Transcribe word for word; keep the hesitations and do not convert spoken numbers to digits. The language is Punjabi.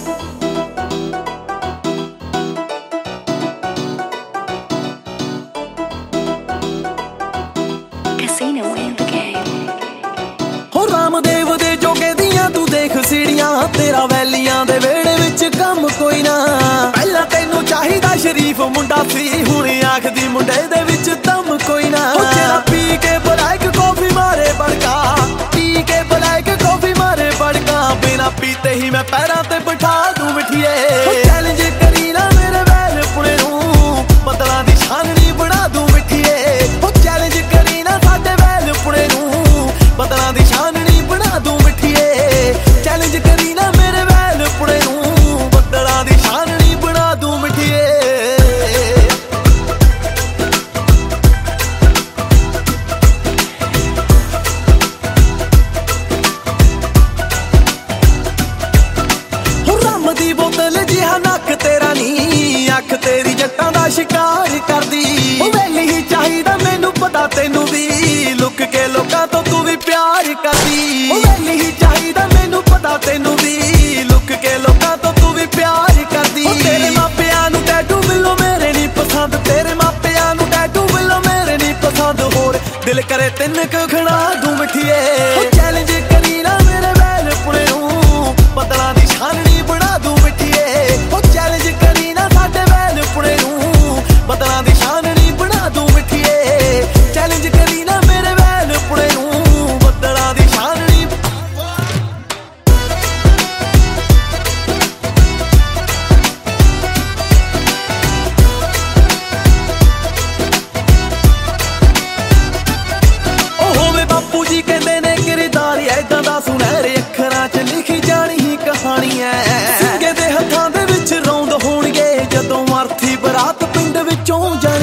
ਹੋ ਰਾਮਦੇਵ ਦੇ ਜੋਗੇ ਦੀਆਂ ਤੂੰ ਦੇਖ ਸੀੜੀਆਂ, ਤੇਰਾ ਵੈਲੀਆਂ ਦੇ ਵਿਹੜੇ ਵਿੱਚ ਕੰਮ ਕੋਈ ਨਾ। ਪਹਿਲਾਂ ਤੈਨੂੰ ਚਾਹੀਦਾ ਸ਼ਰੀਫ ਮੁੰਡਾ ਸੀ, ਹੁਣ ਆਖਦੀ ਮੁੰਡੇ ਦੇ ਵਿੱਚ ਦਮ ਕੋਈ ਨਾ। ਜਿਹੜਾ ਪੀ ਕੇ ਬਲੈਕ ਕੌਫੀ ਮਾਰੇ ਬੜਕਾ, ਪੀ ਕੇ ਬਲੈਕ ਕੌਫੀ ਮਾਰੇ ਬੜਕਾ, ਬਿਨਾ ਪੀਤੇ ਹੀ ਮੈਂ ਪੈਰਾਂ ਤੇ ਬਿਠਾ ਦੂੰ ਮਿੱਠੀਏ। ਚੈਲੰਜ ਕਰੀ ਨਾ ਮੇਰੇ ਵੈਲ ਪੁਣੇ ਨੂੰ, ਬਦਲਾਂ ਦੀ ਛਾਨਣੀ ਬਣਾ ਦੂੰ ਮਿੱਠੀਏ। ਉਹ ਚੈਲੰਜ ਕਰੀ ਨਾ ਸਾਡੇ ਵੈਲ ਪੁਣੇ ਨੂੰ, ਬਦਲਾਂ ਦੀ ਛਾਨਣੀ ਬਣਾ ਦੂੰ ਮਿੱਠੀਏ। ਚੈਲੰਜ ਕਰੀ ਨਾ ਮੇਰੇ ਵੈਲ ਪੁਣੇ ਨੂੰ, ਬਦਲਾਂ ਦੀ ਛਾਨਣੀ ਬਣਾ ਦੂੰ ਮਿੱਠੀਏ। ਦੀ ਬੋਤਲ ਜਿਹਾ ਨੱਕ ਤੇਰਾ ਨੀ, ਅੱਖ ਤੇਰੀ ਜੱਟਾਂ ਦਾ ਸ਼ਿਕਾਰ ਕਰਦੀ। ਉਹ ਵੇਲੀ ਹੀ ਚਾਹੀਦਾ ਮੈਨੂੰ ਪਤਾ ਤੈਨੂੰ ਵੀ, ਲੁੱਕ ਕੇ ਲੋਕਾਂ ਤੋਂ ਤੂੰ ਵੀ ਪਿਆਰ ਕਰਦੀ। ਉਹ ਵੇਲੀ ਹੀ ਚਾਹੀਦਾ ਮੈਨੂੰ ਪਤਾ ਤੈਨੂੰ ਵੀ, ਲੁੱਕ ਕੇ ਲੋਕਾਂ ਤੋਂ ਤੂੰ ਵੀ ਪਿਆਰ ਕਰਦੀ। ਉਹ ਤੇਰੇ ਮਾਪਿਆਂ ਨੂੰ ਟੈਟੂ ਬਿੱਲੋ ਮੇਰੇ ਨਹੀਂ ਪਸੰਦ, ਤੇਰੇ ਮਾਪਿਆਂ ਨੂੰ ਟੈਟੂ ਬਿੱਲੋ ਮੇਰੇ ਨਹੀਂ ਪਸੰਦ। ਹੋਰ ਦਿਲ ਕਰੇ ਤਿੰਨ ਕੁ ਖਣਾ ਦੂੰ ਮਿੱਠੀਏ। ਉਹ ਚੈਲੰਜ ਕਰੀ ਨਾ ਮੇਰੇ ਵੈਲ ਪੁਣੇ ਨੂੰ, ਬਦਲਾਂ ਦੀ ਛਾਨਣੀ ਬਣਾ ਦੂੰ ਮਿੱਠੀਏ। ਉਹ ਚੈਲੰਜ ਕਰੀ ਨਾ ਸਾਡੇ ਵੈਲ ਪੁਣੇ ਨੂੰ, ਬਦਲਾਂ ਦੀ ਛਾਨਣੀ ਬਣਾ ਦੂੰ ਮਿੱਠੀਏ। ਚੈਲੰਜ ਕਰੀ ਨਾ ਮੇਰੇ ਵੈਲ ਪੁਣੇ ਨੂੰ, ਬਦਲਾਂ ਦੀ ਛਾਨਣੀ। ਉਹ ਹੋਵੇ ਬਾਪੂ ਜੀ ਕਹਿੰਦੇ ਨੇ ਕਿਰਦਾਰ ਏਦਾਂ ਦਾ ਸੁਨਹਿਰੇ ਅੱਖਰਾਂ 'ਚ ਲਿਖੀ ਜਾਣੀ ਹੀ ਕਹਾਣੀ ਐ। ਸਿੰਘੇ ਦੇ ਹੱਥਾਂ ਦੇ ਵਿੱਚ ਰੌਂਦ ਹੋਣਗੇ ਜਦੋਂ ਅਰਥੀ ਬਰਾਤ ਪਿੰਡ ਵਿੱਚੋਂ ਜਾ